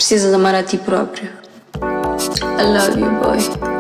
Precisas amar a ti próprio. I love you, boy.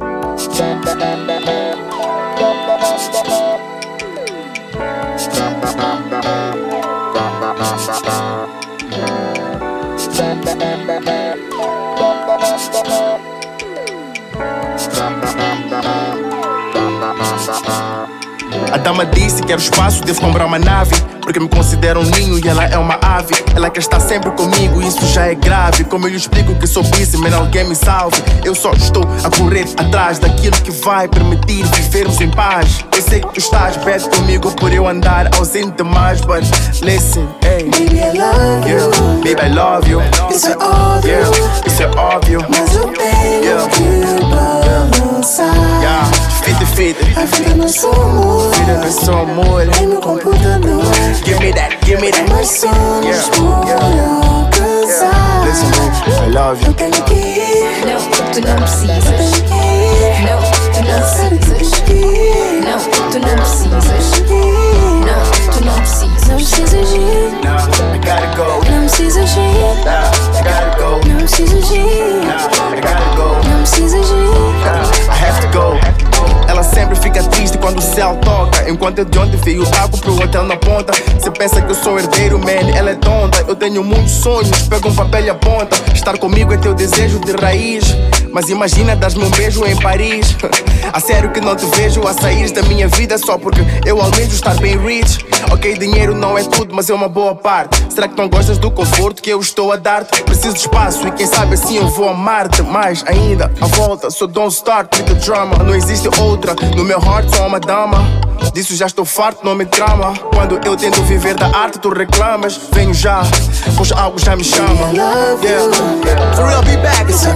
A dama disse que quero espaço, devo comprar uma nave, porque me considera um ninho e ela é uma ave. Ela quer estar sempre comigo, isso já é grave. Como eu lhe explico que sou busy, mas alguém me salve. Eu só estou a correr atrás daquilo que vai permitir vivermos em paz. Eu sei que tu estás bad comigo por eu andar ausente demais, but listen, hey. Baby, I love you. Baby, I love you. Isso é óbvio, Yeah, isso é óbvio. mas eu tenho que balançar. Yeah, fit. A vida não é só amor, Vida não é só amor. é meu computador. Give me that. Mais sonhos por alcançar. Listen, baby, I love Eu you. tenho que ir, Não, tu não eu precisas. tenho que ir. Não, tu não Sabe que precisas. tenho que ir. Não, tu não precisas. Tenho que ir. Não, tu não Não precisas. precisas ir, Nah, I gotta go. não precisas ir, Nah, I gotta go. não precisas ir, Nah, I gotta go. não precisas ir. Nah, I have to go. Ela sempre fica triste quando o céu toca, enquanto eu de onde veio o taco pro hotel na ponta. Cê pensa que eu sou herdeiro, man, ela é tonta. Eu tenho muitos sonhos, pego um papel e aponta. Estar comigo é teu desejo de raiz, mas imagina dar-me um beijo em Paris. A sério que não te vejo a sair da minha vida só porque eu almejo estar bem rich. Ok, dinheiro não é tudo, mas é uma boa parte. Será que não gostas do conforto que eu estou a dar-te? Preciso de espaço e quem sabe assim eu vou amar-te mais ainda. A volta, so don't start with the drama. Não existe outra, no meu heart sou uma dama. Disso já estou farto, não me trama. Quando eu tento viver da arte, tu reclamas. Venho já, pois algo já me chama. I love you. Yeah, for real, be back. Isso é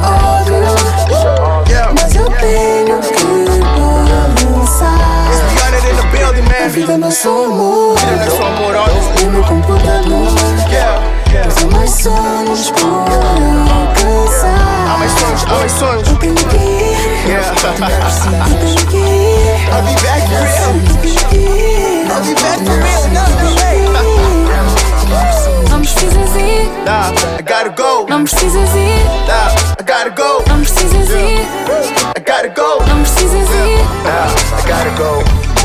óbvio, Yeah, mas eu tenho que balançar. got it in the building, A man. vida não é só amor, Vida não é só amor, olha. é meu computador. Yeah, São mais sonhos por alcançar. há mais sonhos. Eu tenho que ir, Yeah, eu tenho que ir. I'll be back for real. Tenho que ir. I'll be back for real. No way. Não precisas ir, Nah, I gotta go. não precisas ir, Nah, I gotta go. não precisas ir, I gotta go. não precisas ir. Nah, I gotta go.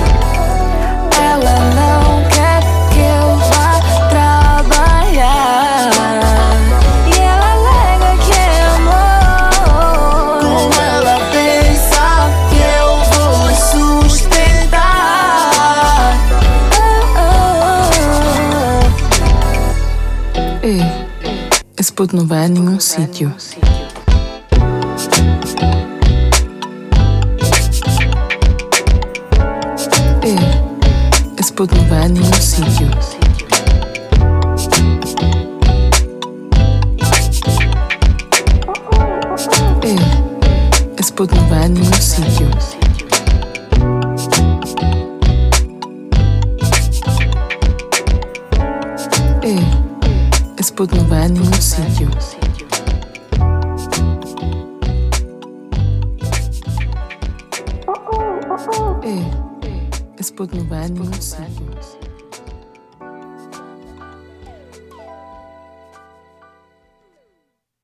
Ela não quer que eu vá trabalhar e ela alega que é amor. Como ela pensa que eu vou sustentar? Esse puto não vai a nenhum sítio. Esse puto não vai a nenhum sítio. Esse puto não vai a nenhum sítio. Esse puto não vai a nenhum sítio. Esse puto não vai a nenhum sítio.